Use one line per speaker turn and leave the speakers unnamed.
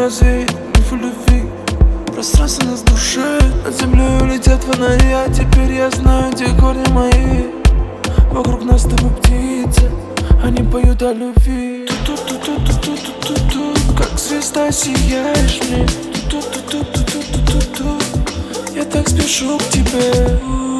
развеять мифы любви. Пространство нас душит, над землей летят фонари, а теперь я знаю, где корни мои. Вокруг нас с тобой птицы, они поют о любви. Ту-ту-ту-ту-ту-ту-ту-ту, как звезда сияешь мне. Ту-ту-ту-ту-ту-ту-ту-ту, я так спешу к тебе.